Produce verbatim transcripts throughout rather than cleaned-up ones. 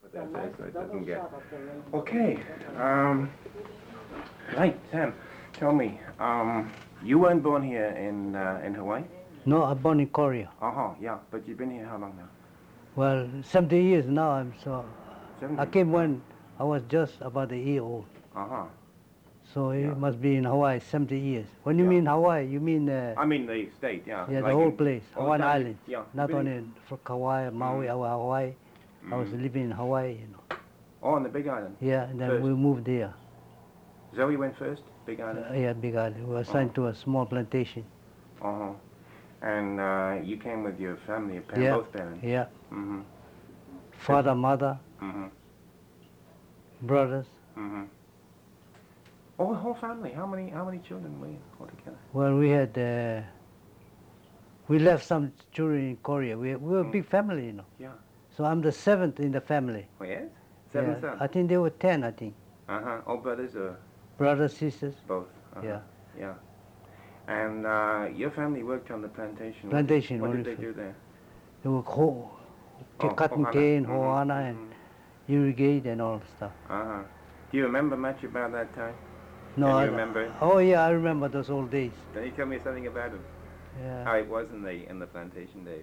That's it, so it doesn't get... Okay, um, right, Sam, tell me, um, you weren't born here in uh, in Hawaii? No, I'm born in Korea. Uh-huh, yeah, but you've been here how long now? Well, seventy years now. I'm so. seventy? I came when I was just about a year old. Uh-huh. So it Yeah. must be in Hawaii seventy years. When you Yeah. mean Hawaii, you mean uh, I mean the state, yeah. yeah, like the whole in- place, all the Hawaiian time you- Islands. Yeah. Not you've been- only in for Kauai, Maui, or Hawaii. I was Mm. living in Hawaii, you know. Oh, on the Big Island. Yeah, and then First. we moved there. Zoe went first, Big Island? Uh, yeah, Big Island. We were assigned to a small plantation. Uh-huh. And uh, you came with your family, your parents, Yeah. both parents? Yeah. Mm-hmm. Father, mother, Mm-hmm. brothers. Mm-hmm. Oh, the whole family. How many how many children were you altogether? Well, we had, uh, we left some children in Korea. We, we were a Mm. big family, you know. Yeah. So I'm the seventh in the family. Oh, yes? Seven Yeah, sons? I think there were ten, I think. Uh-huh. All brothers or Brothers, sisters. both? Uh-huh. Yeah. Yeah. And uh, your family worked on the plantation. Plantation, What did, what only did they for- do there? They were ho- Oh, cutting Ohana. cane, Mhm, hoana, and mhm. irrigate and all stuff. Uh-huh. Do you remember much about that time? No, Can you I, remember it? Oh yeah, I remember those old days. Can you tell me something about it? Yeah. How it was in the in the plantation days?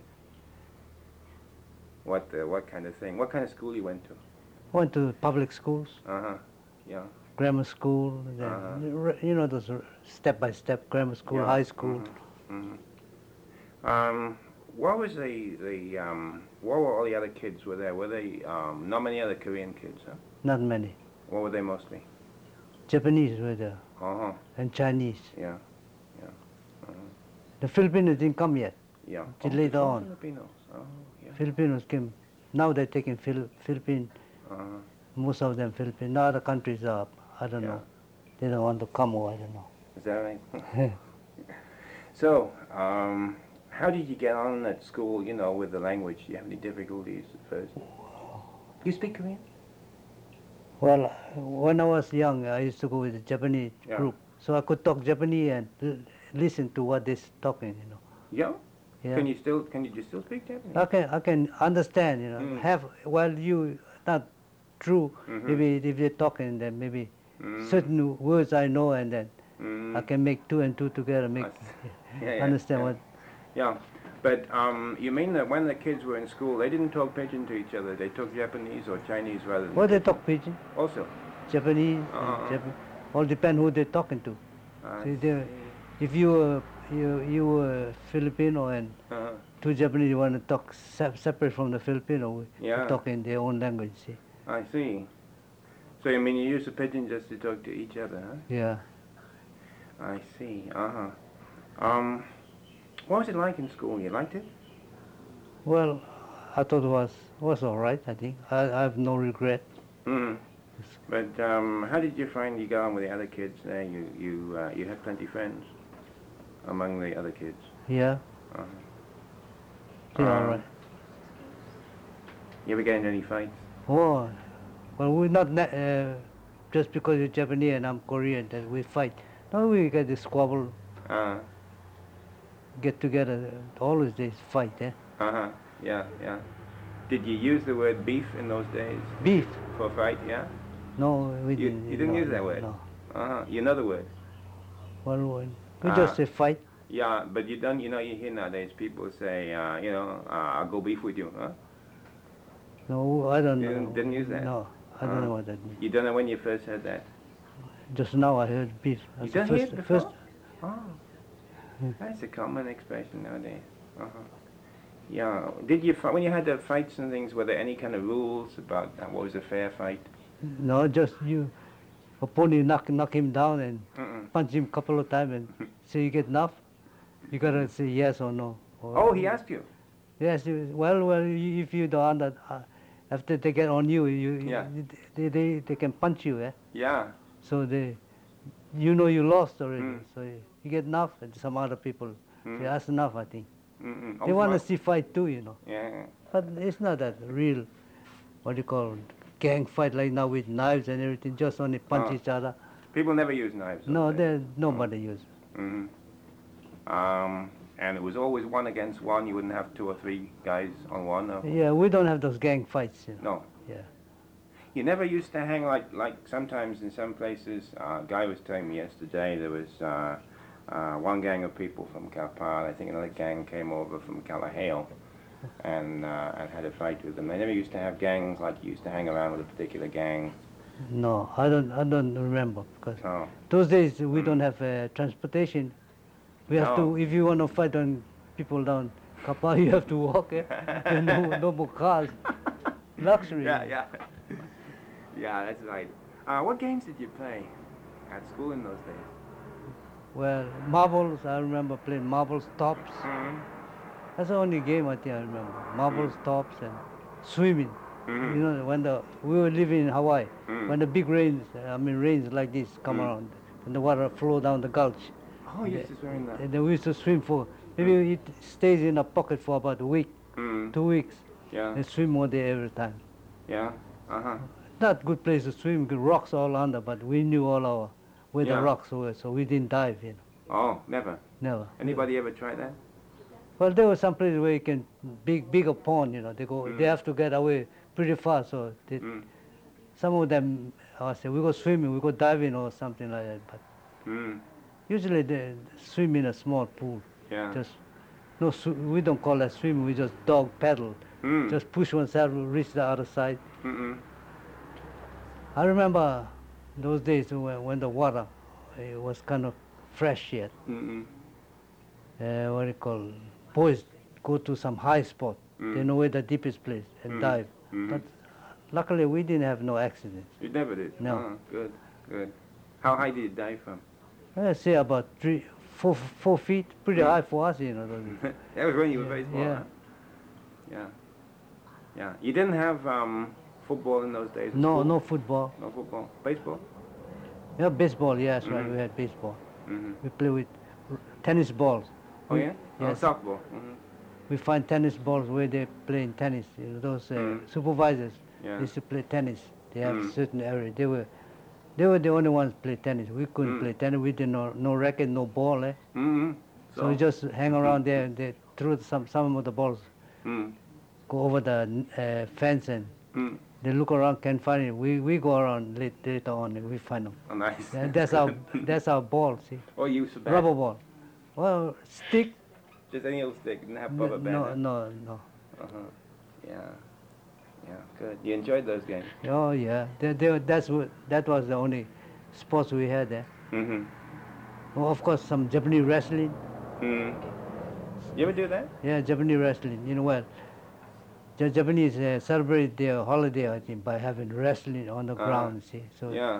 What uh, what kind of thing? What kind of school you went to? Went to public schools, Uh-huh. Yeah. grammar school, and then, Uh-huh. r- you know, those r- step-by-step grammar school, Yeah. high school. Mhm, mhm. Um, what was the the um? What were all the other kids were there? Were they um? Not many other Korean kids, huh? Not many. What were they mostly? Japanese were there, Uh huh. and Chinese. Yeah. Yeah. Uh-huh. The Filipinos didn't come yet. Yeah. Till Oh, later all on. Filipinos. Oh, yeah. Filipinos came. Now they're taking Phil- Philippine, Uh-huh. most of them Philippine. Now other countries are, I don't Yeah. know. They don't want to come or I don't know. Is that right? So, um, how did you get on at school? You know, with the language, do you have any difficulties at first? You speak Korean? Well, when I was young, I used to go with the Japanese Yeah. group, so I could talk Japanese and l- listen to what they're talking. You know. Yeah. Yeah. Can you still can you just still speak Japanese? I can I can understand. You know, Mm. have while you not true. Mhm. Maybe if they're talking, then maybe Mm. certain words I know, and then Mm. I can make two and two together, make I see. Yeah, yeah, understand yeah. what. Yeah, but um, you mean that when the kids were in school, they didn't talk pidgin to each other. They talked Japanese or Chinese rather than. Well, they talk pidgin, Also. Japanese, Uh-huh. and Jap- all depend who they're talking to. I See, they- see. If you were you you were Filipino and Uh-huh. two Japanese, you want to talk se- separate from the Filipino, Yeah. you talk in their own language. See? I see. So you mean you use the pidgin just to talk to each other, huh? Yeah. I see. Uh-huh. Um, what was it like in school? You liked it? Well, I thought it was was all right. I think I, I have no regret. Mm. But um, how did you find you got on with the other kids there? You you uh, you had plenty friends among the other kids. Yeah. Uh-huh. Yeah, all Um, right. You ever get into any fights? Oh, well, we're not na- uh, just because you're Japanese and I'm Korean that we fight. No, we get the squabble, Uh, get together. Always they fight. Eh? uh-huh. Yeah, yeah. Did you use the word beef in those days Beef. for fight? Yeah. No, we You- didn't. you didn't no, use that no, word? No. Uh-huh. You know the word? Well, we we Ah. just say fight. Yeah, but you don't. You know, you hear nowadays people say, uh, you know, uh, I'll go beef with you, huh? No, I don't You know. didn't- didn't use that? No, I don't Ah. know what that means. You don't know when you first heard that? Just now I heard beef. You That's the don't hear first, it before? first. Oh, Hmm. that's a common expression nowadays. Uh-huh. Yeah. Did you fi- when you had the fights and things? Were there any kind of rules about uh, what was a fair fight? No, just you, opponent knock knock him down and Mm-mm. punch him a couple of times and say you get enough. You gotta say yes or no. Or- Oh, he asked you. Yes. You, well, well, you, if you don't, under- uh, after they get on you, you, Yeah. you they, they they can punch you. Eh? Yeah. So they, you know, you lost already. Mm. So you, you get enough, and some other people Mm. say that's enough. I think Mm-mm. they Oh, want to wow. see fight too, you know. Yeah. But it's not that real, what do you call, gang fight like now with knives and everything. Just only punch Oh. each other. People never use knives. No, those days. there nobody uses. Mhm. Um, and it was always one against one. You wouldn't have two or three guys on one. Or, Yeah, we don't have those gang fights. You know. no. Yeah. You never used to hang like like sometimes in some places. Uh, a guy was telling me yesterday there was uh, uh, one gang of people from Kalpad. I think another gang came over from Kalahale and uh, and had a fight with them. They never used to have gangs like you used to hang around with a particular gang. No, I don't. I don't remember because Oh. those days we Mm. don't have uh, transportation. We have No. to. If you want to fight on people down Kappa, you have to walk. Eh? There no, no more cars. Luxury. Yeah, yeah. Yeah, that's right. Uh, what games did you play at school in those days? Well, marbles. I remember playing marbles, tops. Mm-hmm. That's the only game I think I remember. Marbles, tops, and swimming. Mm-hmm. You know, when the we were living in Hawaii, Mm. when the big rains, I mean rains like this come Mm. around, and the water flow down the gulch. Oh, you used to swim in that. And then we used to swim for maybe it stays in a pocket for about a week, Mm. two weeks, Yeah, and swim all day every time. yeah, uh-huh. Not good place to swim, good rocks all under, but we knew all our where Yeah. the rocks were, so we didn't dive. You know, Oh, never. never. Anybody ever tried that? Well, there was some places where you can big bigger pond. You know, they go, Mm. they have to get away pretty fast. So they, Mm. some of them, I say, we go swimming, we go diving or something like that. But Mm. usually they swim in a small pool. Yeah. Just no, sw- we don't call that swimming. We just dog paddle. Mm. Just push one side, reach the other side. Mm-mm. I remember those days when, when the water it was kind of fresh yet. Mm-mm. Uh, what do you call? Boys go to some high spot. Mm. They know where the deepest place and Mm. dive. Mhm. But luckily we didn't have no accidents. You never did? No. Oh, good, good. How high did you dive from? Let's say about three, four, four feet. Pretty Mm. high for us, you know. those- That was when you were Yeah, very small, yeah. huh? Yeah. Yeah. You didn't have um, football in those days? at No, school? no football. No football? Baseball? Yeah, baseball. Yeah, that's right. Mhm. We had baseball. Mm-hmm. We play with r- tennis balls. Oh, We- yeah? Yes. Oh, softball? Mm-hmm. We find tennis balls where they playing tennis. You know, those uh, Mm. supervisors Yeah. used to play tennis. They have Mm. certain area. They were, they were the only ones play tennis. We couldn't Mm. play tennis. We didn't know no racket, no ball. Eh? Mm-hmm. So, we just hang around there and they threw some some of the balls, Mm. go over the uh, fence and Mm. they look around, can't find it. We we go around late, later on and we find them. Oh, nice. And that's our that's our ball. See, Oh, you used to bat? rubber ball. Well, stick. Just any old stick, didn't have n- rubber bat? No, huh? no, no. Uh-huh. Yeah. Yeah, good. You enjoyed those games? Oh yeah, they, they, that's what that was the only sports we had there. Mm-hmm. Well, of course, some Japanese wrestling. Mm. You ever do that? Yeah, Japanese wrestling. You know what? The Japanese uh, celebrate their holiday, I think, by having wrestling on the Uh-huh. ground. See, so Yeah.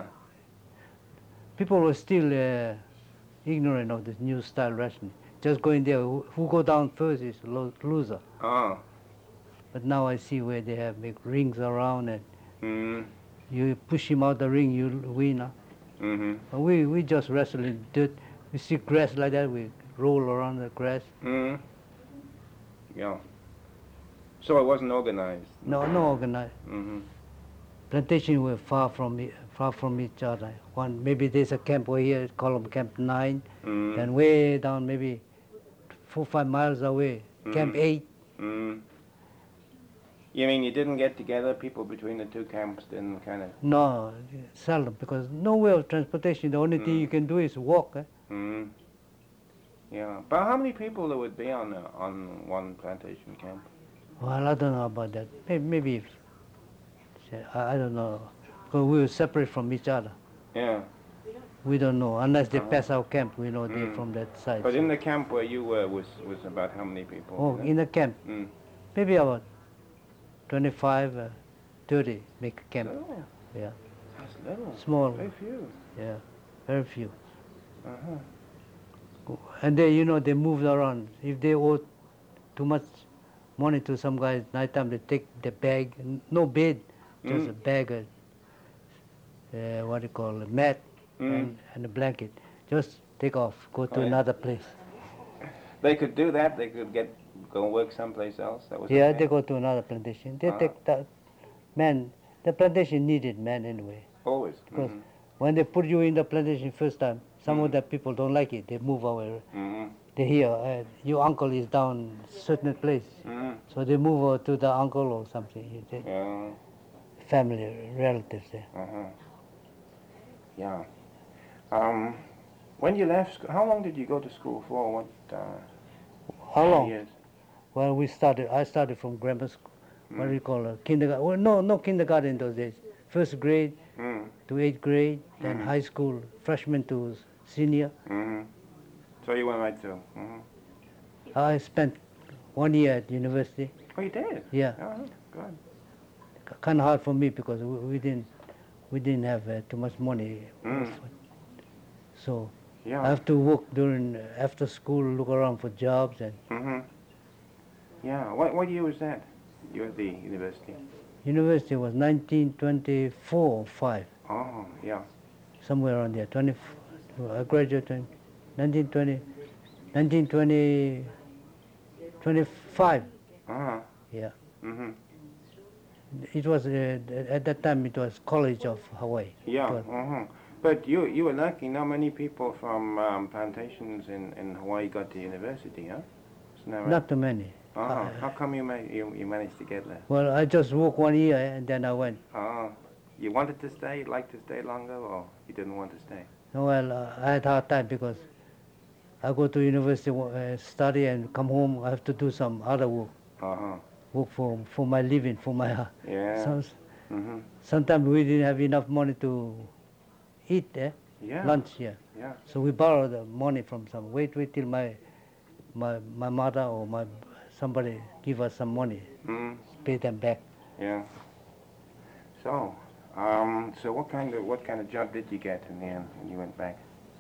people were still uh, ignorant of this new style wrestling. Just going there, who, who go down first is lo- loser. Oh. But now I see where they have big rings around and Mm. you push him out the ring, you win. Huh? Mm-hmm. But we we just wrestle in dirt. We see grass like that, we roll around the grass. Mm. Yeah. So it wasn't organized? No, no organized. Mm-hmm. Plantation were far from e- far from each other. One maybe there's a camp over here, call them Camp Nine, Mm. and way down maybe four five miles away, Camp Mhm. Eight. Mm. You mean you didn't get together, people between the two camps didn't kind of... No, seldom because no way of transportation. The only thing Mm. you can do is walk. Eh? Mm. Yeah. But how many people there would be on a, on one plantation camp? Well, I don't know about that. Maybe, maybe if, I, I don't know. Because we were separate from each other. Yeah. We don't know unless they Uh-huh. pass our camp. We know they're Mm. from that side. But in the camp where you were was, was about how many people? Oh, you know? in the camp, Mm. maybe about twenty-five, uh, thirty make a camp. Oh, Yeah, that's little. small. Very few. Yeah, very few. Uh-huh. And they, you know, they moved around. If they owe too much money to some guys, nighttime they take the bag, n- no bed, just Mm. a bag, of, uh, what do you call it, mat Mm. and, and a blanket. Just take off, go to Oh, yeah. another place. They could do that. They could get go and work someplace else. That was Yeah, okay? they go to another plantation. They Uh-huh. take that man. The plantation needed man anyway. Always. Because Mhm. when they put you in the plantation first time, some Mm. of the people don't like it. They move away. Mhm. They hear uh, your uncle is down certain place, Mhm. so they move over to the uncle or something. They Yeah. family, relatives there. Uh-huh. Yeah. Um, when you left, sc- how long did you go to school for? What? Uh, How long? Years? Well, we started, I started from grammar school, what do Mm. you call it, kindergarten, well, no, no kindergarten in those days. First grade Mm. to eighth grade, then Mhm. high school, freshman to s- senior. Mm-hmm. So you went right through. Mm-hmm. I spent one year at university. Oh, you did? Yeah, Oh, good. kind of hard for me because we, we didn't, we didn't have uh, too much money. Mm. So I Yeah. have to work during, uh, after school, look around for jobs and Mm-hmm. Yeah. What, what year was that? You were at the university? university was nineteen twenty-four or five, Oh, yeah. somewhere around there. twenty, I graduated in nineteen twenty, nineteen twenty, twenty-five. Uh-huh. Yeah. Mm-hmm. It was, uh, at that time it was College of Hawaii. Yeah. But- Mm-hmm. But you you were lucky. Not many people from um, plantations in, in Hawaii got to university, huh? Isn't that right? Not too many. Uh-huh. uh, How come you, ma- you you managed to get there? Well, I just worked one year and then I went. Oh, you wanted to stay? You'd like to stay longer, or you didn't want to stay? Well, uh, I had hard time because I go to university, uh, study and come home. I have to do some other work, Uh-huh. work for for my living, for my. Uh, Yeah. some, Mm-hmm. sometimes we didn't have enough money to eat, eh? Yeah. Lunch, yeah. Yeah. So we borrow the money from some. Wait, wait till my my my mother or my somebody give us some money, Mm. pay them back. Yeah. So, um, so what kind of what kind of job did you get in the end when you went back?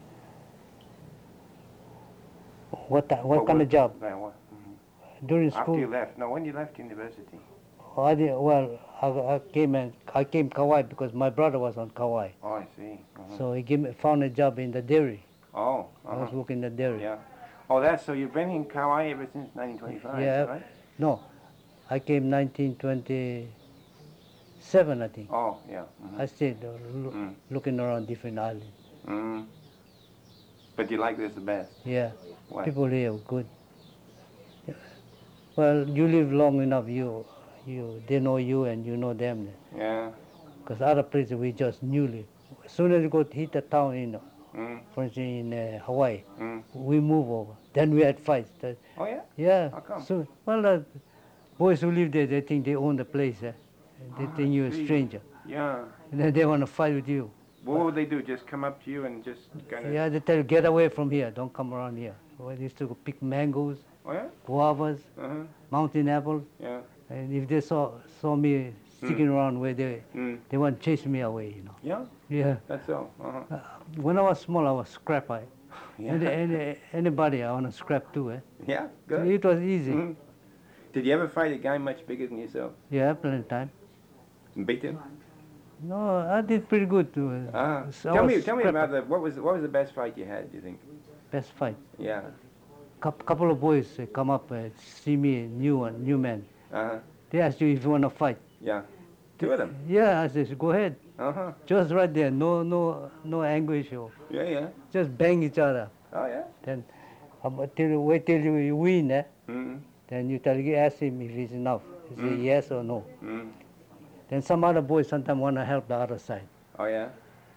What ti- what kind of job That, what? Mhm. during After school? you left? No, when you left university. I did, well, I, I came and I came Kauai because my brother was on Kauai, Oh, I see. Uh-huh. so he gave me, found a job in the dairy. Oh. I Uh-huh. was working in the dairy. Yeah. Oh, that's so. You've been in Kauai ever since nineteen twenty-five, Yeah. is that right? No, I came nineteen twenty-seven, I think. Oh, yeah. Mhm. I stayed uh, loo- Mm. looking around different islands. Mm. But you like this the best? Yeah, Why? people here are good. Yeah. Well, you live long enough, you, you, they know you and you know them. Yeah. Because other places we just newly. As soon as you go to hit the town in, Mm. for instance, in uh, Hawaii, Mm. we move over. Then we had fights. That, Oh, yeah. yeah. How come? So, well, the boys who live there, they think they own the place. Eh? They Ah, think you're a see. stranger. Yeah. And then they want to fight with you. What would they do? Just come up to you and just kind of? Yeah, they tell you, get away from here. Don't come around here. Well, they used to go pick mangoes, Oh, yeah. guavas, Uh-huh. mountain apples. Yeah. And if they saw saw me sticking around where they, Mm. they want to chase me away, you know. Yeah. Yeah. That's all. Uh-huh. Uh, when I was small, I was scrap eye. Yeah. Any, any, anybody, I want to scrap too, eh? Yeah. So Good. it was easy. Mhm. Did you ever fight a guy much bigger than yourself? Yeah, plenty of time. And beat him? No, I did pretty good too. uh, Ah. so I Tell me, was tell me scrap- about the what was what was the best fight you had? Do you think? Best fight. Yeah. Coup couple of boys uh, come up, uh, see me, new one, new man. Uh-huh. They ask you if you want to fight. Yeah. Two of them. Yeah, I said, go ahead. Uh-huh. Just right there, no, no, no anguish or Yeah, yeah. just bang each other. Oh, yeah. Then, um, till you wait till you, you win, eh? Mm. Then you tell you ask him if it's enough. He say Mm. yes or no. Mm. Then some other boys sometimes want to help the other side. Oh, yeah.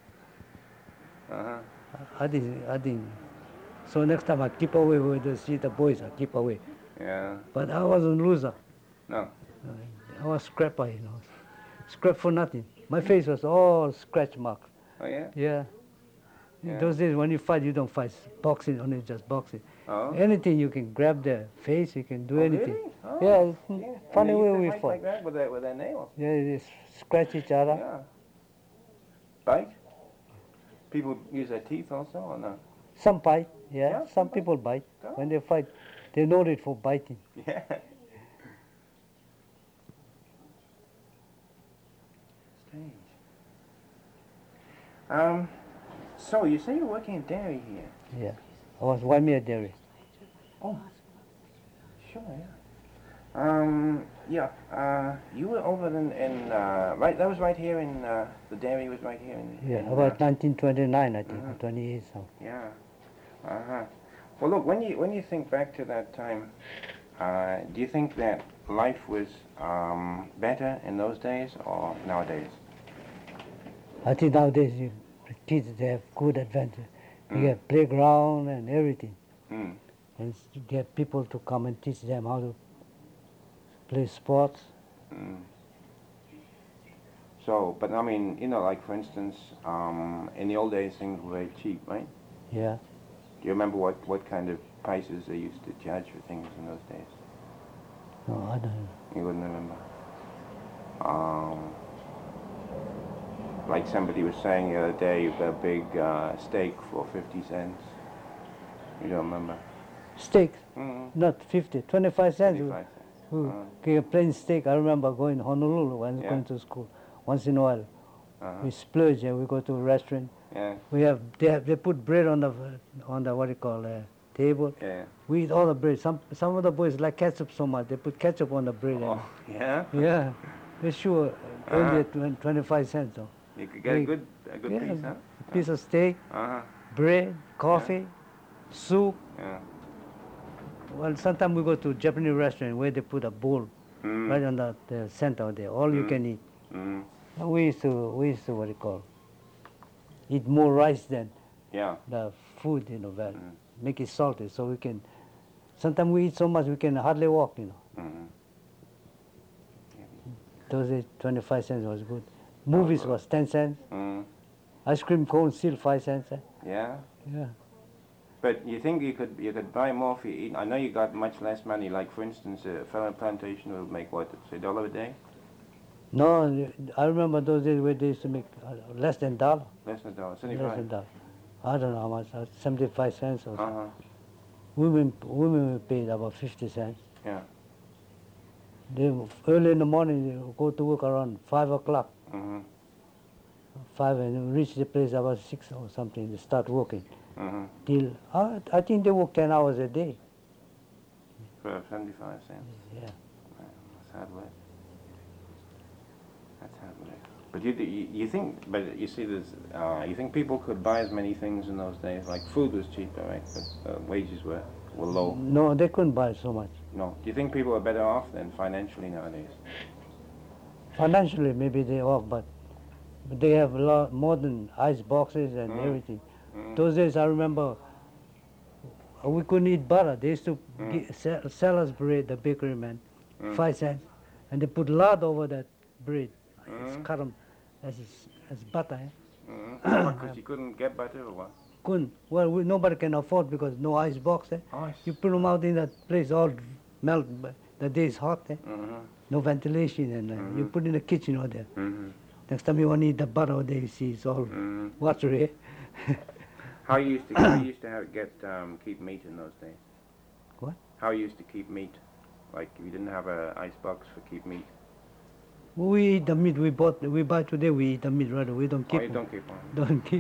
Uh-huh. I I didn't, I didn't. So next time I keep away with the see the boys, I keep away. Yeah. But I wasn't loser. No. I was scrapper, you know. Scrap for nothing. My face was all scratch marks. Oh, yeah. Yeah. In Yeah. those days, when you fight, you don't fight boxing, only just boxing. Oh. Anything you can grab the face, you can do Oh, anything. really? Oh. Yeah, it's Yeah. funny And they way used to we fight fought. like that with their with their nails. Yeah, they s- scratch each other. Yeah. Bite? People use their teeth also, or no? Some bite, yeah. Yeah, Some some bite. people bite. Oh. When they fight, they know it for biting. Yeah. Strange. Um, so you say you're working in dairy here? Yeah. I was Waimea Dairy. Sure, yeah. Um, yeah. Uh, you were over in, in uh, right. That was right here in uh, the dairy was right here in. Yeah, in, about uh, nineteen twenty-nine, I think, or Mhm. twenty-eight. So. Yeah. Uh huh. Well, look. When you when you think back to that time, uh, do you think that life was um, better in those days or nowadays? I think nowadays you, the kids, they have good advantage. They Mm. get playground and everything. Mm. And s- get people to come and teach them how to play sports. Mm. So, but I mean, you know, like for instance, um, in the old days things were very cheap, right? Yeah. Do you remember what, what kind of prices they used to charge for things in those days? No, I don't know. You wouldn't remember. Um, like somebody was saying the other day, you got a big uh, steak for fifty cents. You don't remember? Steak, Mm-hmm. not fifty, twenty-five cents. twenty-five cents. Who Uh-huh. get a plain steak. I remember going to Honolulu when I was Yeah. going to school. Once in a while, Uh-huh. we splurge and we go to a restaurant. Yeah, We have they have they put bread on the on the what do you call uh, table. yeah. We eat all the bread. Some some of the boys like ketchup so much they put ketchup on the bread. Oh, yeah? And, yeah, they sure Uh-huh. only at twen- twenty-five cents though. You could get a We- good, a good yeah, piece, huh? a piece of steak, Uh-huh. bread, coffee, soup. Yeah. Well, sometimes we go to Japanese restaurant where they put a bowl Mm. right on the, the center there. All you Mm. can eat. Mm. And we used to we used to what do you call eat more rice than Yeah. the food, you know, well, Mm. make it salty so we can. Sometimes we eat so much we can hardly walk, you know. Mm-hmm. Those days, twenty-five cents was good. Movies was ten cents. Mm. Ice cream cone still five cents. Eh? Yeah. Yeah. But you think you could you could buy more for you eat? I know you got much less money. Like for instance, a fellow plantation would make what, say, a dollar a day, No, I remember those days where they used to make uh, less than dollar. less than a dollar, Less than seventy-five. dollar. I don't know how much. Uh, Seventy-five cents or Uh something. huh. Women women were paid about fifty cents. Yeah. They early in the morning they go to work around five o'clock. Mhm. Five and reach the place about six or something. They start working Mhm. till uh, I think they work ten hours a day. For seventy-five cents. Yeah. That's hard work. That's hard work. But you, you you think? But you see, there's uh, you think people could buy as many things in those days? Like food was cheaper, right? But uh, wages were were low. No, they couldn't buy so much. No. Do you think people are better off than financially nowadays? Financially, maybe they off, but, but they have a lot modern ice boxes and Mm. everything. Mm. Those days, I remember uh, we couldn't eat butter. They used to Mm. gi- sell, sell us bread, the bakery man, Mm. five cents, and they put lard over that bread. It's Mm. cut 'em as as butter. Eh? Because you couldn't get butter or what? Couldn't. Well, we, nobody can afford because no ice box. Eh? Oh, You put them out in that place, all melt. But the day is hot. Eh? Mhm. No ventilation, and uh, you Mhm. put in the kitchen over there. Mhm. Next time you want to eat the butter, there you see it's all Mhm. watery. Eh? How you used to how you used to have, get um, keep meat in those days? What? How you used to keep meat? Like if you didn't have a ice box for keep meat. We eat the meat we bought. We buy today. We eat the meat right away. We don't Oh, keep. you them. don't keep on. Don't keep.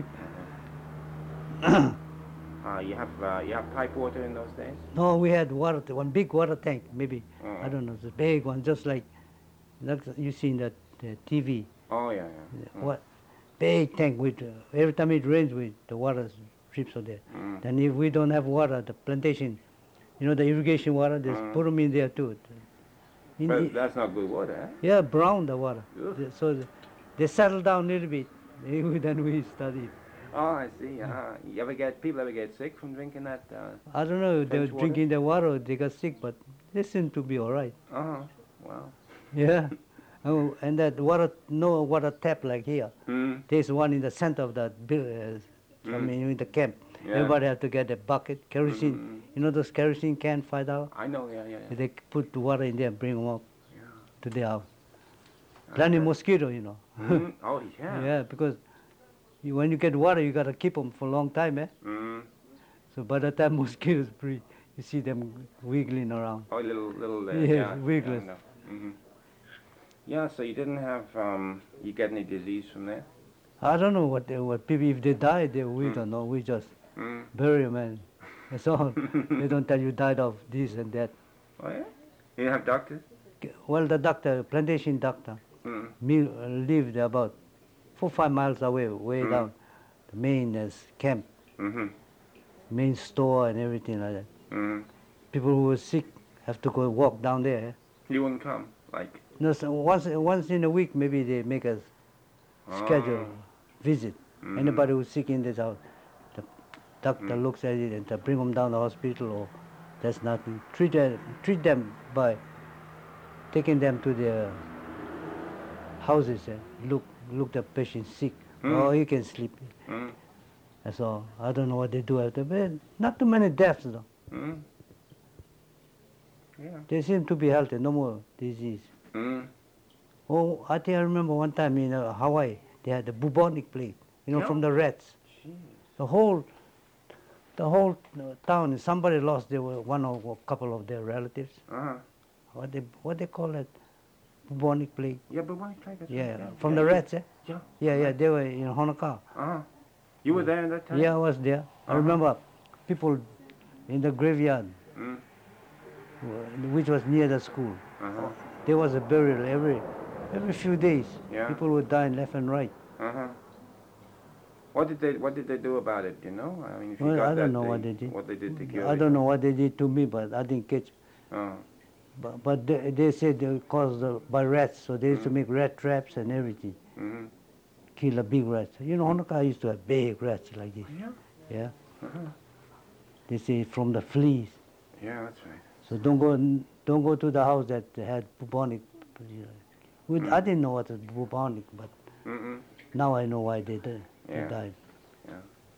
Uh, you have uh, you have pipe water in those days? No, we had water, t- one big water tank, maybe. Mm. I don't know, it's a big one, just like, like you see in that uh, T V. Oh yeah, yeah. Mm. What big tank with uh, every time it rains, with the water drips on there. Mm. Then if we don't have water, the plantation, you know, the irrigation water, they Mm. put them in there too. In But the- that's not good water, eh? yeah, brown the water. Ugh. The- So the- they settle down a little bit. Then we study. Oh, I see. Uh, you ever get people ever get sick from drinking that? Uh I don't know if they were French water? drinking the water, they got sick, but they seem to be all right. huh. Wow. Yeah. Oh, and that water, no water tap like here. Mm. There's one in the center of that building, uh, I Mm. mean, in the camp. Yeah. Everybody have to get a bucket, kerosene. Mm. You know those kerosene can, five dollars? I know. Yeah, yeah. yeah. They put the water in there and bring them up Yeah. to their house. Plenty Okay. mosquito, you know. Mm. Oh yeah. Yeah, because you, when you get water, you got to keep them for a long time, eh? Mm. So by the time mosquitoes breed, you see them wiggling around. Oh, little little. Uh, Yeah, yeah. wigglers. Yeah, mm-hmm. Yeah. So you didn't have um. You get any disease from there? I don't know what they, what people, if they die, they, we Mm. don't know. We just Mm. bury them and that's all. They don't tell you died of this and that. Oh yeah. You didn't have doctors? Well, the doctor, plantation doctor, Mm. me, uh, lived about four, five miles away, way Mm. down. The main uh, camp, Mm-hmm. main store and everything like that. Mm. People who were sick have to go walk down there. You wouldn't come, like. No, so once once in a week maybe they make us schedule Oh. visit. Mhm. Anybody who's sick in this house, the doctor Mm. looks at it and to bring them down to the hospital, or that's nothing. Treat them, treat them by taking them to their houses and look look the patient sick. Mm. Oh, he can sleep. Mm. That's all. I don't know what they do after, but not too many deaths though. Mm. Yeah. They seem to be healthy, no more disease. Mm. Oh, I think I remember one time in uh, Hawaii, they had the bubonic plague, you know, Yeah. from the rats. Jeez. The whole, the whole uh, town, somebody lost their one or a couple of their relatives. Uh-huh. What they what they call it, bubonic plague. Yeah, but why try that? Yeah, Yeah. from yeah. the rats. Eh? Yeah. Yeah, yeah. They were in Honokaa. Uh-huh. You were there at that time? Yeah, I was there. I Uh-huh. remember people in the graveyard, Mm. wh- which was near the school. Uh-huh. There was a burial every every few days. Yeah. People were dying left and right. Uh-huh. What did they What did they do about it? You know, I mean, if you Well, got I don't that, know they, what they did. What they did to cure I it. don't know what they did to me, but I didn't catch. Oh. But, but they, they said they were caused uh, by rats, so they used to Mm. make rat traps and everything. Mm-hmm. Kill a big rat. You know, Honokaa used to have big rats like this. Yeah. Yeah. Uh-huh. They say from the fleas. Yeah, that's right. So don't go don't go to the house that had bubonic. We, Mm. I didn't know what was bubonic, but Mm-mm. now I know why they, did, Yeah. they died. Yeah.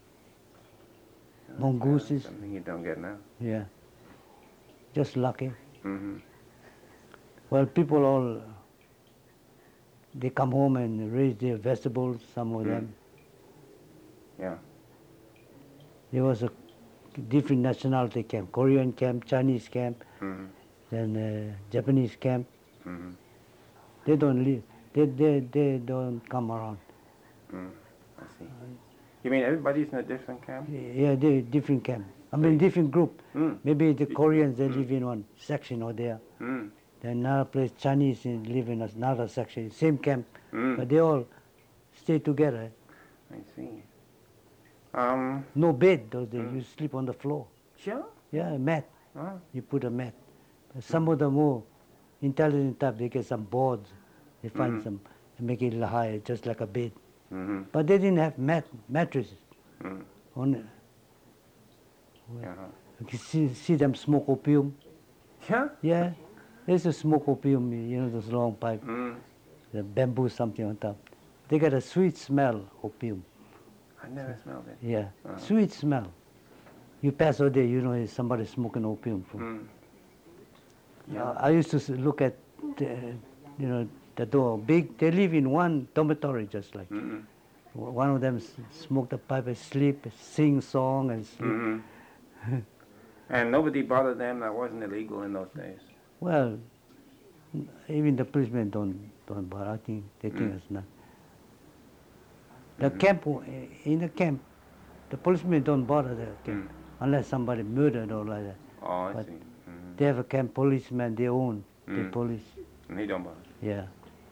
Mongooses. Something you don't get now. Yeah. Just lucky. Mm-hmm. Well, people all, they come home and raise their vegetables, some of Mm. them. Yeah. There was a different nationality camp, Korean camp, Chinese camp, Mm-hmm. then uh, Japanese camp. Mm-hmm. They don't live, they, they, they don't come around. Mm. I see. You mean everybody's in a different camp? Yeah, they different camp. I mean, different group. Mm. Maybe the Koreans, they Mm. live in one section or there. Mm. Then another place, Chinese they live in another section, same camp, Mm. but they all stay together. I see. Um. No bed, those days. Mm. You sleep on the floor. Sure. Yeah, a mat. Ah. You put a mat. But some of the more intelligent type, they get some boards. They find Mhm. some, and make it higher, just like a bed. Mm-hmm. But they didn't have mat mattresses. Mm. On, Yeah. you can see, see them smoke opium. Yeah. Yeah, they used to smoke opium, you know, those long pipe, Mm. the bamboo something on top. They got a sweet smell, opium. I never smelled it. Yeah, Uh-huh. sweet smell. You pass over there, you know, it's somebody smoking opium. From. Mm. Uh, I used to s- look at, the, you know, the door, big. They live in one dormitory, just like. Mm-mm. W- One of them s- smoke the pipe and sleep, sing song and sleep. Mm-hmm. And nobody bothered them. That wasn't illegal in those days. Well, n- even the policemen don't don't bother. I think they think Mm. it's not. The Mhm. camp, w- in the camp, the policemen don't bother the camp Mm. unless somebody murdered or like that. Oh, I But see. Mm-hmm. They have a camp policeman, their own, the Mm. police. And they don't bother. Yeah.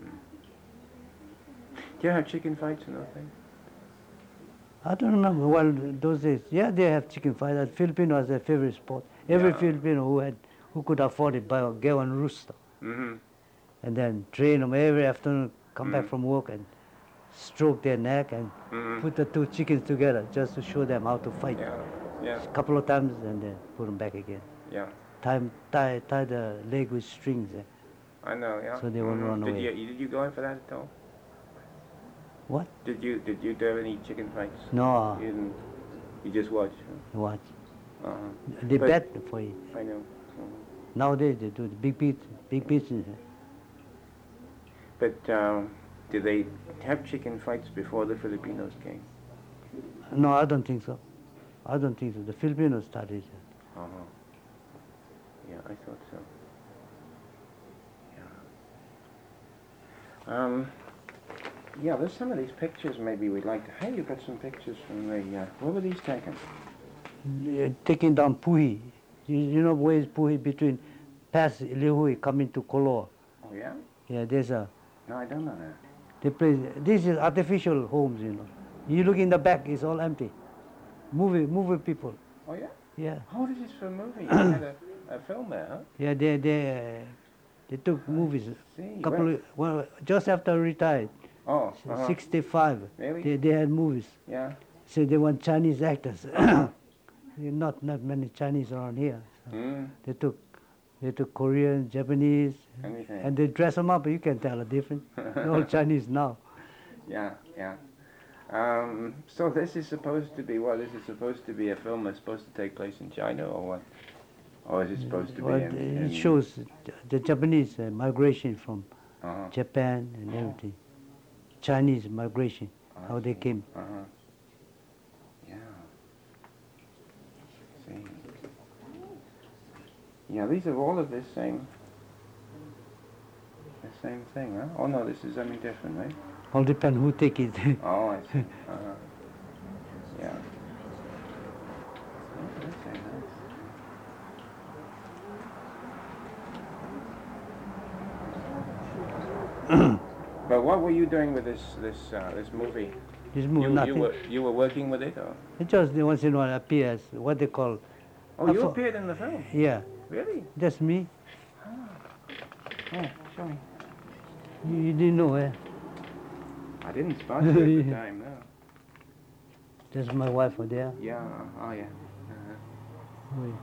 Do you have chicken fights and those things? I don't remember. Well, those days, yeah, they have chicken fight. That Filipino was their favorite sport. Every Yeah. Filipino who had, who could afford it, buy a get one rooster, Mm-hmm. and then train them every afternoon. Come back Mm. from work and stroke their neck and Mm-hmm. put the two chickens together just to show them how to fight. Yeah. Yeah. A couple of times and then put them back again. Yeah. Tie, tie, tie the leg with strings. eh. I know. Yeah. So they won't Mhm. run did away. You, did you go in for that at all? What? Did you Did you do any chicken fights? No, You didn't. You just watched. watch. Uh-huh. They But- bet for it. I know. Mhm. Nowadays they do the big beat, big business. eh. But um, did they have chicken fights before the Filipinos came? No, I don't think so. I don't think so. The Filipinos started it. Uh-huh. Yeah, I thought so. Yeah. Um, yeah, there's some of these pictures maybe we'd like to... Hey, you've got some pictures from the... Uh, where were these taken? Uh, Taking down Puhi. You, you know where is Puhi between past Lihui coming to Koloa? Oh, yeah? Yeah, there's a, No, I don't know that. the place, this is artificial homes, you know. You look in the back, it's all empty. Movie, movie people. Oh, yeah? Yeah, Oh, this is for a movie. You had a, a film there, huh? yeah, they, they, uh, They took movies. See, Couple well, of, well, just after I retired, oh, uh-huh. sixty-five. Really? They they had movies. Yeah. So they want Chinese actors. Uh-huh. not not many Chinese around here. So Mm, they took they took Korean, Japanese, anything. and they dress them up. You can tell the difference. They're all Chinese now. Yeah, yeah. Um, so this is supposed to be what? Is it supposed to be a film that's supposed to take place in China, or what? Or is it supposed to be Well, in, it in shows the- the Japanese uh, migration from uh-huh. Japan and everything. Chinese migration, I how they see. came. Uh-huh. Yeah. See. Yeah, these are all of this same, the same thing, huh? Oh no, this is something different, right? All depend who take it. Oh, I see. Uh-huh. Yeah. Oh, that's very nice. But what were you doing with this this uh, this movie? This move, You, nothing. you were you were working with it, or? It just once in a while appears, what they call, Oh, I you thought- appeared in the film. yeah, Really? that's me. Oh, show me. You, you didn't know, eh? I didn't spot you at the time, no. That's my wife over there. Yeah. Oh, yeah. Uh-huh. Wait.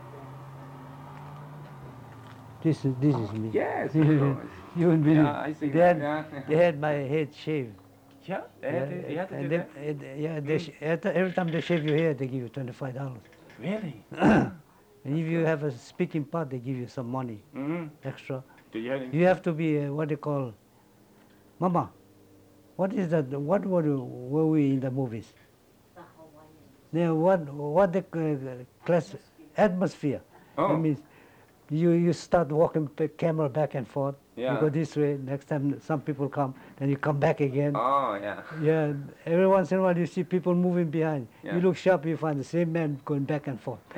This is this is me. Yes, of course. You wouldn't believe. Yeah, I see They that. had, Yeah. they had my head shaved. Yeah, they had to, you had to and do they, that. and, yeah, they sh- every every time they shave your hair, they give you twenty-five dollars. Really? And if you have a speaking part, they give you some money Mm-hmm. extra. Did you have any? You have to be uh, what they call, Mama. What is that? What were, were we in the movies? Yeah, what what the uh, class atmosphere? Oh. That means you you start walking the camera back and forth. Yeah. You go this way. Next time some people come, then you come back again. Oh, yeah. Yeah. Every once in a while you see people moving behind. Yeah. You look sharp, you find the same man going back and forth.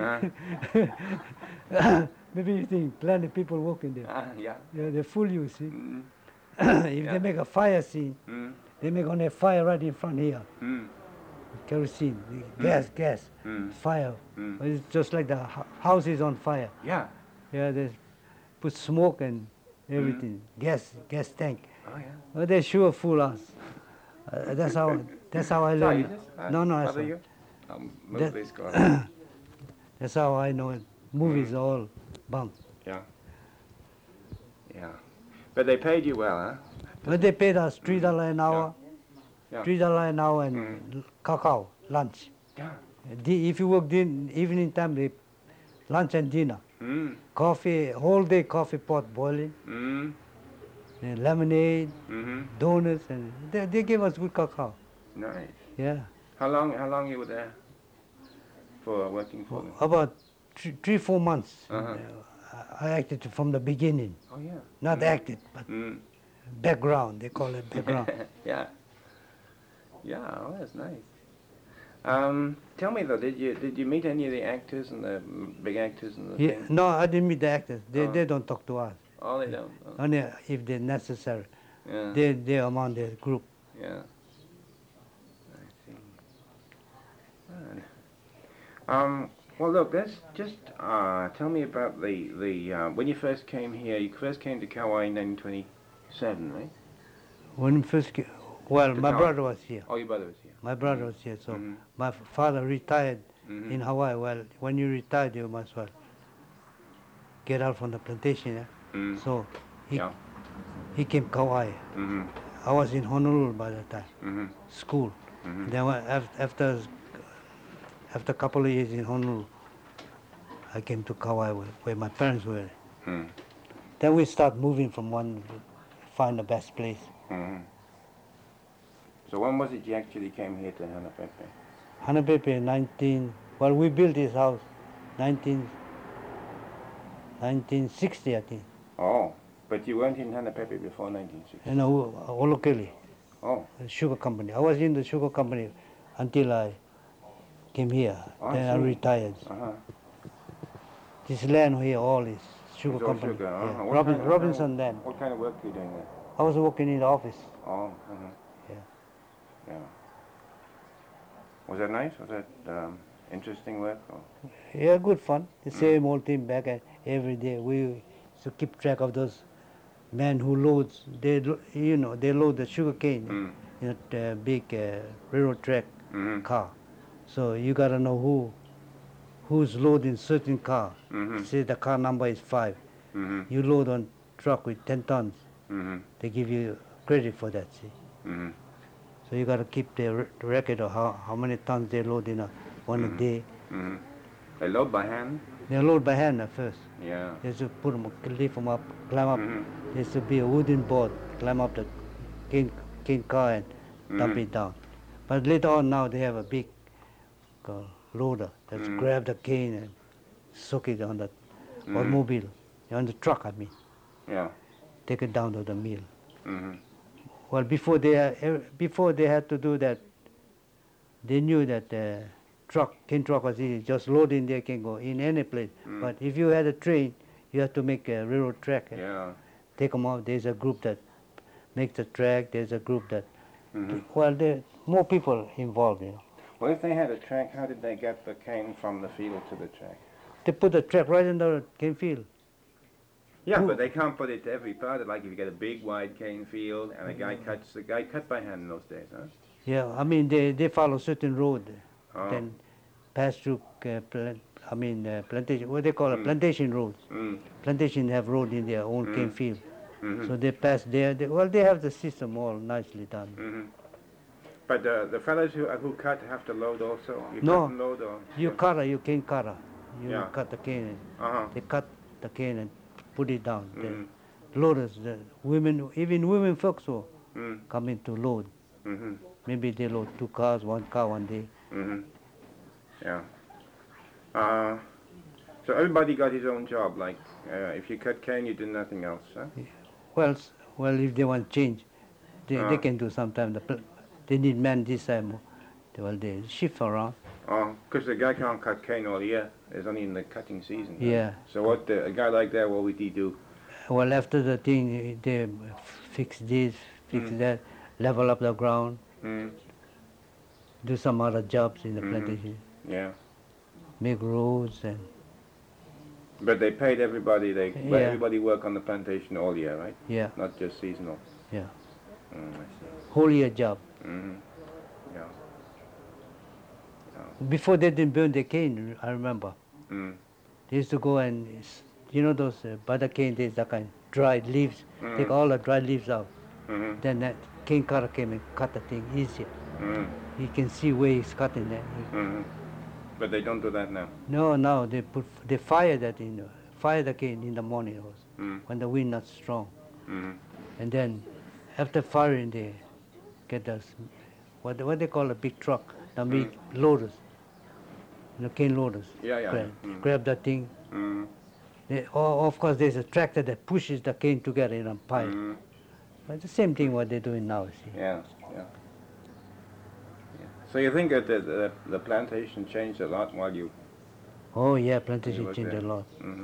Uh, Maybe you think plenty of people walking there. uh, yeah. Yeah, they fool you. See, Mm, if Yeah. they make a fire scene, mm, they make on a fire right in front here. mm, Kerosene, the gas, gas, mm, fire. mm. But it's just like the hou- house is on fire. Yeah. Yeah, they put smoke and everything, gas, gas tank. Oh, yeah. Well, they sure fool us. Uh, that's how. That's how I Sorry, learned. is this, uh, No, no, that's bother all. you? I'll move That- this guy. That's how I know it. Movies are all bunk. Yeah. Yeah. But they paid you well, huh? But they paid us three dollar an hour, Yeah. three dollar an hour, and Mm. l- cacao lunch. Yeah. The- If you work din- evening time, they lunch and dinner. Mm, Coffee, whole day coffee pot boiling, mm, and lemonade, mm-hmm. donuts, and they, they gave us good cacao. Nice. Yeah, How long, how long you were there for working for them? about three, three four months. Uh-huh. I I acted from the beginning, Oh, yeah. not Mm. acted, but Mm. background. They call it background. Yeah. Yeah, oh, that's nice. Um, tell me though, did you did you meet any of the actors and the mm, big actors and the Yeah, thing? no, I didn't meet the actors. They Oh. they don't talk to us. Oh, they don't. Oh, Only if they're necessary. yeah. They they're among the group. Yeah. I see. Good. Um, well, look, let's just uh, tell me about the the uh, when you first came here. You first came to Kauai in nineteen twenty-seven, right? When we first came, well, To my town. brother was here. Oh, your brother was here. My brother was here, so Mhm. my f- father retired Mhm. in Hawaii. Well, when you retired, you must well get out from the plantation. Yeah? Mm. So he Yeah. he came Kauai. Mhm. I was in Honolulu by that time, Mhm. school. Mhm. Then when- af- after after a couple of years in Honolulu, I came to Kauai where, where my parents were. Mm. Then we start moving from one, find the best place. Mhm. So when was it you actually came here to Hanapepe? Hanapepe nineteen, well, we built this house nineteen, nineteen sixty, I think. Oh, but you weren't in Hanapepe before nineteen sixty. You know, Olokeli, Oh, the sugar company. I was in the sugar company until I came here. Oh, I then I see. retired. uh-huh. This land here, all is sugar It's all company. sugar, Yeah. uh-huh. What Robin, kind of- Robinson land. What kind of work were you doing there? I was working in the office. Oh, uh-huh. Yeah. Yeah. Was that nice? Was that um, interesting work? Or? Yeah, good fun. The Mm. same old thing back at every day. We used to keep track of those man who loads, they, lo- you know, they load the sugar cane Mm. in a uh, big uh, railroad track Mhm. car. So you gotta know who, who's loading certain car. Mhm. Say the car number is five. Mhm. You load on truck with ten tons. Mhm. They give you credit for that. See. Mhm. So you gotta keep the re- record of how, how many tons they load in a one a Mhm. day. Mhm. They load by hand. They load by hand at first. Yeah. They should put them, lift them up, climb up. Mhm. There should be a wooden board, climb up the cane, cane car and dump Mhm. it down. But later on now they have a big uh, loader that Mhm. grab the cane and soak it on the Mhm. automobile, on the truck I mean, Yeah. take it down to the mill. Mhm. Well, before they, uh, before they had to do that, they knew that the truck, cane truck was easy, just load in there, can go in any place. Mm. But if you had a train, you have to make a railroad track. eh? Yeah. Take them out. There's a group that makes the track. There's a group that, Mhm. well, there more people involved, you know. Well, if they had a track, how did they get the cane from the field to the track? They put the track right in the cane field. Yeah, Who- but they can't put it to every part. Like if you get a big wide cane field and a guy cuts, the guy cut by hand in those days, huh? Yeah, I mean, they, they follow certain road, Oh. then pass through, uh, plant, I mean, uh, plantation, what they call it, Mm. plantation roads. Mm. Plantation have road in their own cane Mm. field. Mhm. So they pass there. They, well, they have the system all nicely done. Mhm. But uh, the fellows who who cut have to load also. You No. cut and load or You cutter, you cane cutter. You Yeah. cut the cane. Uh huh. They cut the cane and put it down. Mhm. The loaders, the women, even women folks will Mm. come in to load. Mhm. Maybe they load two cars, one car one day. Mhm. Yeah. Uh, so everybody got his own job. Like uh, if you cut cane, you did nothing else, huh? Well, s- well, if they want change, they, Ah. they can do sometime. The pl- they need men this time. Well, they shift around. Oh, because the guy can't cut cane all year. It's only in the cutting season. huh? Yeah. So what uh, a guy like that, what would he do? Well, after the thing, they fix this, fix Mm. that, level up the ground, Mm. do some other jobs in the Mhm. plantation, Yeah. make roads and But they paid everybody. They let Yeah. everybody work on the plantation all year, right? yeah, Not just seasonal. yeah, Mm, I see. whole year job. Mhm. Yeah. Before they didn't burn the cane, I remember. Mm. They used to go and, s- you know those uh, butter cane, there's that kind, dried leaves, take Mhm. all the dried leaves out. Mhm. Then that cane cutter came and cut the thing easier. Mhm. You can see where he's cutting that. He- Mhm. But they don't do that now. No, now they put, they fire that in, the- fire the cane in the morning also, Mm. when the wind not strong. Mhm. And then after firing, they get us what what they call a big truck, the big loaders, the cane loaders. Yeah, yeah. Grab, Mm. grab that thing. Mhm. They, oh, of course, there's a tractor that pushes the cane together in a pile. Mhm. But the same thing what they're doing now. See. Yeah, yeah. Yeah. So you think that the, the, the plantation changed a lot while you? Oh yeah, plantation worked changed a there. lot. Mm-hmm.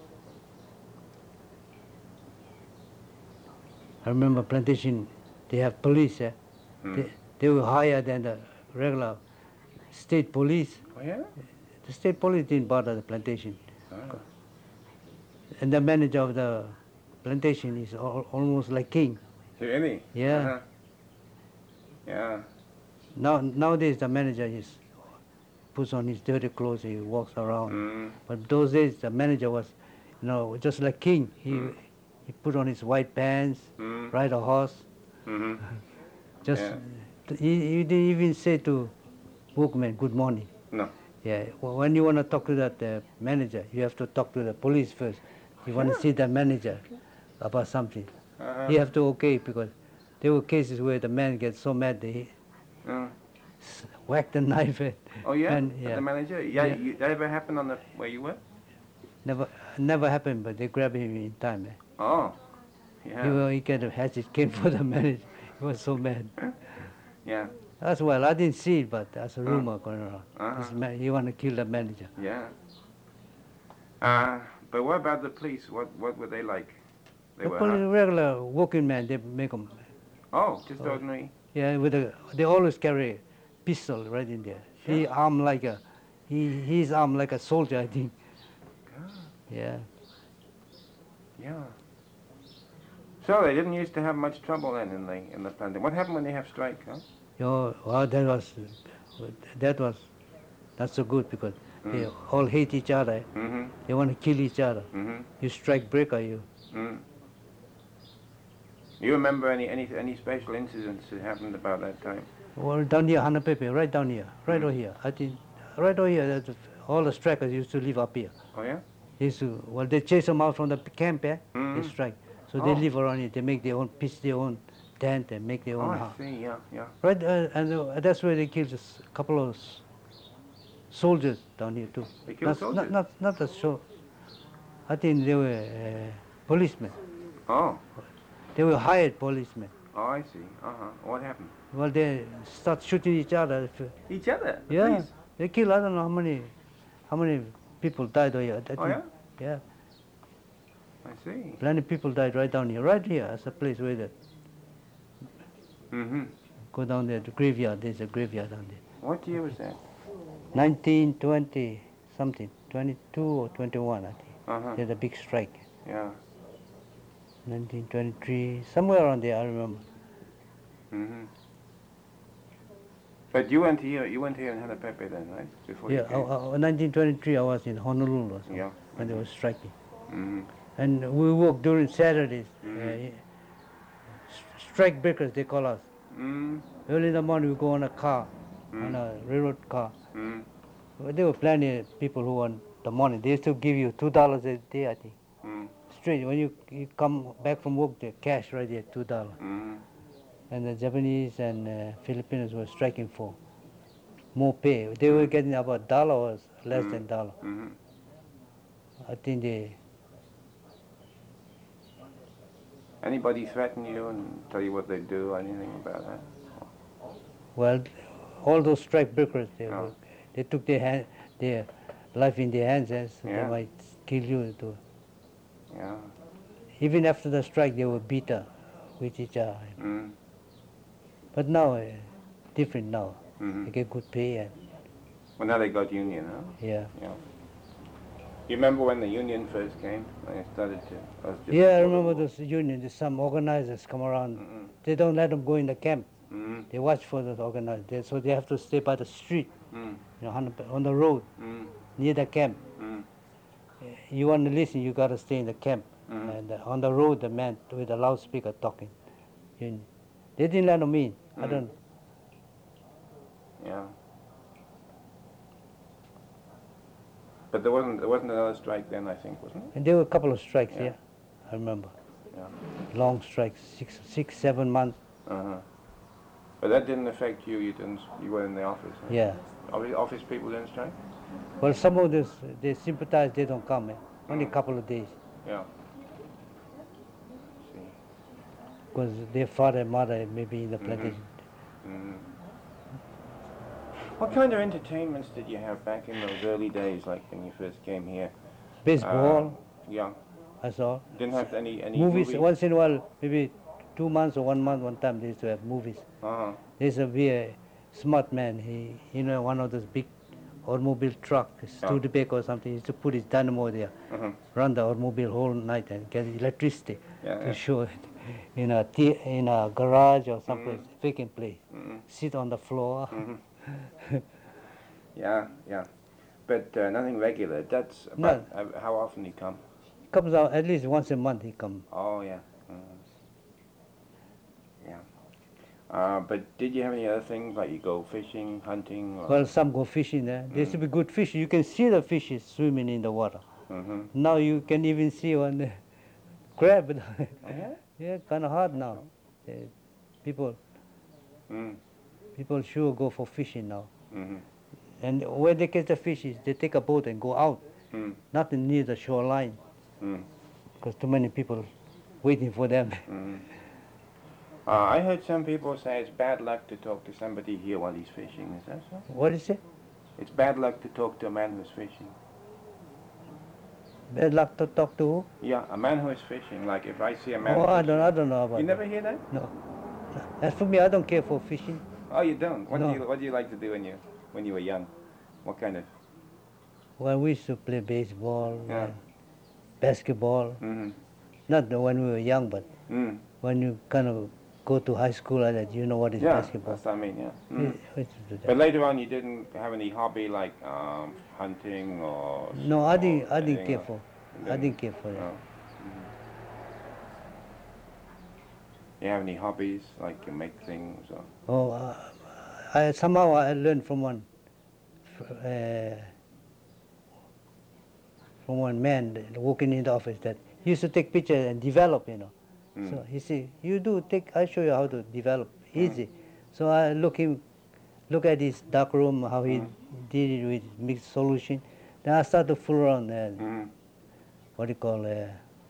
I remember plantation, they have police. Eh? Mm. They, they were higher than the regular state police. Oh yeah. The state police didn't bother the plantation. Ah. And the manager of the plantation is al- almost like king. Really? Yeah. Uh-huh. Yeah. Now nowadays the manager is puts on his dirty clothes, he walks around. Mm. But those days the manager was, you know, just like king. He Mm. he put on his white pants, Mm. ride a horse. Mm-hmm. Just Yeah. he, he didn't even say to workmen good morning. No. Yeah. Well, when you want to talk to that uh, manager, you have to talk to the police first. You want to see the manager about something. Uh-huh. You have to okay because there were cases where the man gets so mad that he Uh, s- whacked the knife at, oh yeah. and, At yeah. the manager. Yeah. Yeah. You, that ever happened on the where you were? Never, never happened, but they grabbed him in time. Eh? Oh. Yeah. He, wa- he kind of had his cane for the manager. He was so mad. Yeah. That's well, I didn't see it, but that's a Uh. rumor going around. Uh-huh. This man, he want to kill the manager. Yeah. Uh, but what about the police? What what were they like? They The were. police, hard- regular working man, they make them. Oh, just Oh. ordinary. Yeah, with a, they always carry a pistol right in there. He Yeah. armed like a, he he's armed like a soldier, I think. Ah, Yeah. yeah. So they didn't used to have much trouble then in the in the plantation. What happened when they have strike, huh? Oh, well, that was that was not so good because Mm. they all hate each other. Mm-hmm. They want to kill each other. Mm-hmm. You strike breaker, you. Mm. You remember any, any any special incidents that happened about that time? Well, down here, Hanapepe, right down here, right Mm. over here. I think right over here, that's, all the strikers used to live up here. Oh yeah? They used to, well, they chase them out from the camp, eh? Mm. They strike. So Oh. they live around here. They make their own, pitch their own tent and make their Oh, own I house. see. Yeah, yeah. Right, uh, and uh, that's where they killed a s- couple of s- soldiers down here too. They killed not, soldiers? Not, not, not the show. I think they were uh, policemen. Oh. They were hired policemen. Oh, I see. Uh-huh. What happened? Well, they start shooting each other. Each other? The Yeah, police? they killed. I don't know how many, how many people died over here. I Oh, think- yeah? Yeah, I see. plenty of people died right down here. Right here, that's a place where they Mm-hmm. go down there. The graveyard. There's a graveyard down there. What year was that? nineteen twenty something, twenty-two or twenty-one, I think. Uh-huh. There's a big strike. Yeah. nineteen twenty-three, somewhere around there, I remember. Mm-hmm. But you went here, you went here in Hanapepe then, right? Before Yeah, you came? uh, uh, nineteen twenty-three, I was in Honolulu or something, Yeah. when they were striking. Mm-hmm. And we worked during Saturdays. Mhm. Uh, s- strike breakers, they call us. Mm-hmm. Early in the morning, we go on a car, on Mm. a railroad car. Mm-hmm. Well, there were plenty of people who want the money. They used to give you two dollars a day, I think. Mm-hmm. Straight, when you, you come back from work, the cash right there, two dollars. Mm-hmm. And the Japanese and uh, Filipinos were striking for more pay. They were getting about dollar or less Mm. than dollar. Mm-hmm. I think they, Anybody threaten you and tell you what they do, anything about that? well, all those strike breakers, they, Oh. were, they took their hand, their life in their hands, and so Yeah. they might kill you too. Yeah. Even after the strike, they were bitter with each other. Mm. But now, uh, different now. Mm-hmm. They get good pay, and Well, now they got union, huh? yeah. Yeah. You remember when the union first came? When it started to? Or was it just Yeah, I before the remember war? those unions. Some organizers come around. Mm-hmm. They don't let them go in the camp. Mm-hmm. They watch for the organizers. They- So they have to stay by the street, Mm. you know, on the- on the road Mm. near the camp. Mm. You want to listen, you got to stay in the camp. Mm. And uh, on the road, the man with the loudspeaker talking. You, they didn't let them in. I Mm. don't. Yeah. But there wasn't there wasn't another strike then, I think, wasn't it? And there were a couple of strikes. Yeah. Yeah, I remember. Yeah. Long strikes, six, six, seven months. Uh-huh. But that didn't affect you. You didn't. You were in the office. Huh? Yeah. Office, office people didn't strike. Well, some of this they sympathize. They don't come. Eh? Only a Mm. couple of days Yeah. See. because their father and mother may be in the Mhm. plantation. Mm. What kind of entertainments did you have back in those early days, like when you first came here? Baseball, Uh, yeah. that's all. Didn't have any any Movies. movie? Once in a while, maybe two months or one month, one time they used to have movies. Uh-huh. There's a very smart man. He, you know, one of those big automobile truck, Studebaker or something. He used to put his dynamo there, Uh-huh. run the automobile whole night and get electricity Yeah. to yeah. show it in a the- in a garage or someplace, Mhm. vacant place. Mm-mm. Sit on the floor. Mhm. Yeah, yeah. But uh, nothing regular. That's No. about uh, how often he come? Comes out at least once a month. He come. Oh, yeah. Mm. Yeah. Uh, but did you have any other things, like you go fishing, hunting? Or... Well, some go fishing there. There used to be good fish. You can see the fishes swimming in the water. Mm-hmm. Now you can even see one uh, crab. Oh, yeah? Yeah, kind of hard now. Uh, people, Mm. people sure go for fishing now. Mm-hmm. And where they catch the fishes, they take a boat and go out, Mm. not near the shoreline, Mm. because too many people waiting for them. Mm. Uh, I heard some people say it's bad luck to talk to somebody here while he's fishing. Is that so? What is it? It's bad luck to talk to a man who's fishing. Bad luck to talk to who? Yeah, a man who is fishing. Like if I see a man. Oh, I fishing- don't, I don't know about You that. never hear that? No. As for me, I don't care for fishing. Oh, you don't. What No. do you What do you like to do when you when you were young? What kind of? Well, we used to play baseball, Yeah. and basketball. Mm-hmm. Not the- when we were young, but Mm. when you kind of go to high school like that, you know what is Yeah, basketball. that's what I mean, yeah. We- Mm. we used to do that. But later on, you didn't have any hobby like um, hunting or... No, I didn't, or I didn't anything care else? for, You I didn't care for No. that. Mhm. You have any hobbies, like you make things or... Oh, uh, I, somehow I learned from one, uh, from one man that walking in the office that he used to take pictures and develop, you know. Mm. So he said, you do take, I show you how to develop, easy. So I look him, look at his dark room, how he Mm. did it with mixed solution. Then I start to fool around, uh, Mm. what do you call, uh,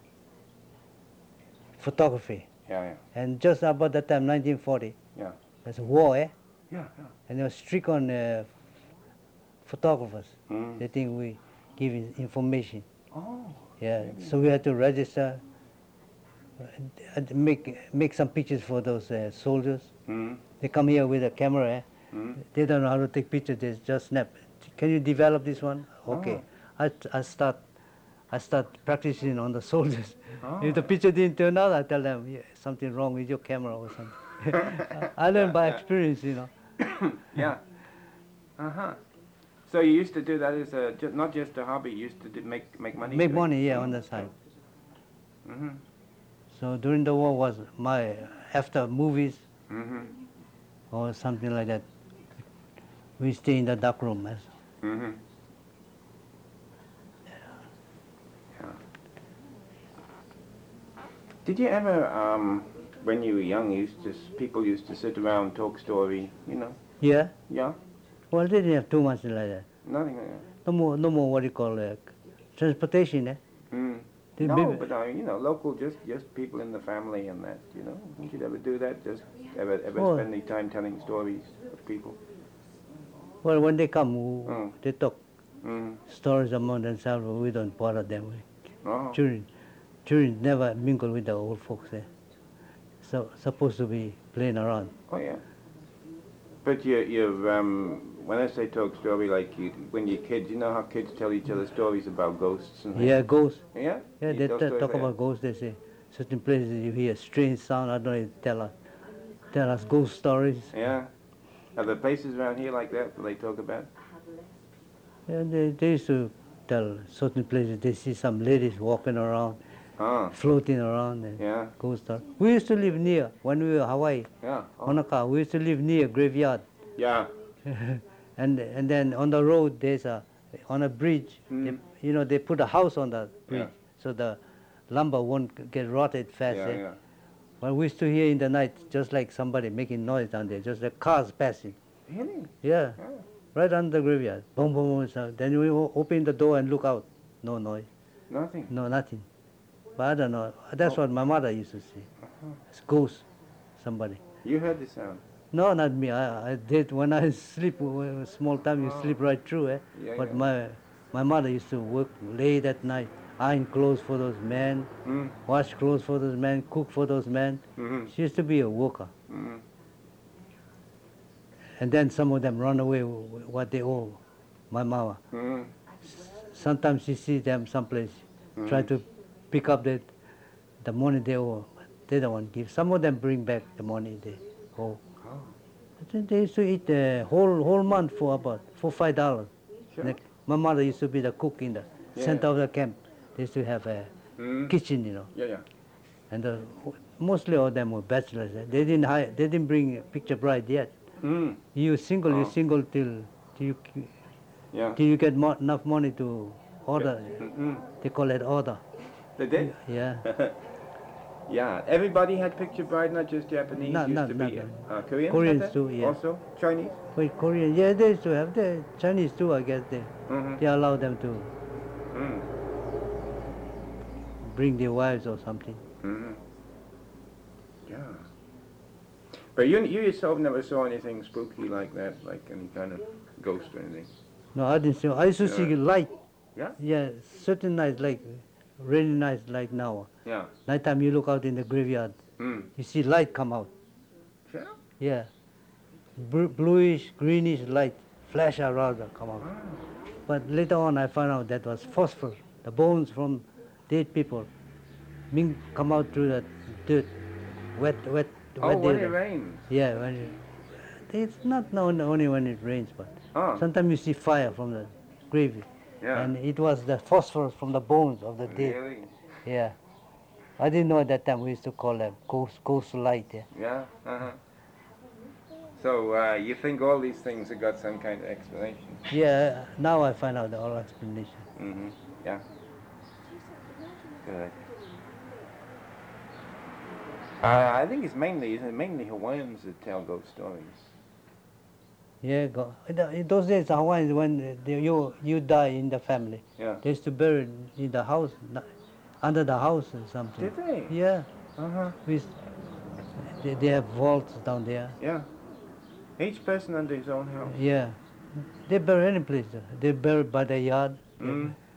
photography. Yeah, yeah, And just about that time, nineteen forty, yeah. there's a war, eh? Yeah, yeah. And they were strict on uh, photographers. Mm. They think we give in- information. Oh. Yeah, Maybe. so we had to register, uh, and make make some pictures for those uh, soldiers. Mm. They come here with a camera. Eh? Mm. They don't know how to take pictures. They just snap. Can you develop this one? Okay. I, I start I start practicing on the soldiers. Oh. If the picture didn't turn out, I tell them, yeah, something wrong with your camera or something. I learned by experience, you know. Yeah. Uh-huh. So you used to do that as a, ju- not just a hobby, you used to do, make make money? Make doing it? money, yeah, on the side. Mm-hmm. So during the war was my, after movies Mm-hmm. or something like that, we stay in the dark room. As Mm-hmm. Yeah. Did you ever, um, when you were young, used to, s- people used to sit around, talk story, you know? Yeah, Yeah? well, they didn't have too much like that. Nothing like that? No more, no more what do you call it, transportation, eh? Mm. The No, baby- but uh, you know, local, just just people in the family and that, you know. Did you ever do that? Just ever ever Oh. spend any time telling stories of people? Well, when they come, w- Mm. they talk Mm. stories among themselves, but we don't bother them. Oh. Children, children never mingle with the old folks, eh? So, supposed to be playing around. Oh yeah. But you you um when I say talk story, like you, when you're kids, you know how kids tell each other stories about ghosts and things? Yeah, ghosts. Yeah. Yeah, You they tell t- stories talk like about ghosts. They say certain places you hear strange sound. I don't know. They tell us, tell us ghost stories. that? Yeah. Are there places around here like that that they talk about? Yeah, they, they used to tell certain places they see some ladies walking around, Ah. floating around, and Yeah. ghost story. We used to live near when we were in Hawaii, Yeah. Oh. Honoka. We used to live near graveyard, Yeah. and and then on the road there's a on a bridge. Mm. They, you know, they put a house on the bridge Yeah. so the lumber won't get rotted fast. Yeah. eh? Yeah. Well, we used to hear in the night just like somebody making noise down there, just like cars passing. Really? Yeah, Yeah. right under the graveyard. Boom, boom, boom. So then we o- open the door and look out. No noise. Nothing. No, nothing. But I don't know. That's Oh. what my mother used to say. It's ghost, somebody. You heard the sound. No, not me. I, I did when I sleep. When I was small time, you Oh. sleep right through, eh? Yeah, but yeah. my my mother used to work late at night, iron clothes for those men, Mm. wash clothes for those men, cook for those men. Mm-hmm. She used to be a worker. Mm-hmm. And then some of them run away with what they owe my mama. Mm-hmm. Sometimes she sees them someplace, try Mhm. to pick up the, the money they owe. They don't want to give. Some of them bring back the money they owe. Oh. I think they used to eat the whole whole month for about four five dollars. Sure. Like, my mother used to be the cook in the Yeah. center of the camp. They used to have a Mm. kitchen, you know, Yeah, yeah. and the, mostly all of them were bachelors. eh. They didn't hire, they didn't bring a picture bride yet. Mm. You single, you Oh. single till till you Yeah. till you get mo- enough money to order. Mm-mm. They call it order. They did? Yeah. Yeah. Everybody had picture bride, not just Japanese. No, used no, to no, be no. uh, Koreans. Koreans had that? too, yeah. Also Chinese. Wait, Korean, yeah, they used to have. The Chinese too, I guess. They Mm-hmm. they allow them to Mm. bring their wives or something. Mm-hmm. Yeah. But you you yourself never saw anything spooky like that, like any kind of ghost or anything. No, I didn't see. I used to see Yeah. light. Yeah? Yeah, certain nights, like really nice, like now. Yeah. Nighttime, you look out in the graveyard, Mm. you see light come out. Yeah. Yeah, Br- bluish, greenish light, flash out rather come out. Ah. But later on, I found out that was phosphor, the bones from dead people. Ming come out through the dirt, wet, wet, Oh, wet when dirt. it rains. Yeah, when it, it's not known only when it rains, but Oh, sometimes you see fire from the grave, yeah. and it was the phosphorus from the bones of the dead. Really? Yeah, I didn't know at that time. We used to call them ghost, ghost light. Yeah. Yeah. Uh-huh. So uh, you think all these things have got some kind of explanation? Yeah. Now I find out the whole explanation. Mm-hmm. Yeah. Good. Uh, I think it's mainly it's mainly Hawaiians that tell ghost stories. Yeah, go. In the- in those days, Hawaiians, when they, you you die in the family, Yeah. they used to bury it in the house, not- under the house or something. Did they? Yeah, Uh-huh. we, s- they, they have vaults down there. Yeah. Each person under his own house. Yeah, they bury any place. They bury by the yard. Mm.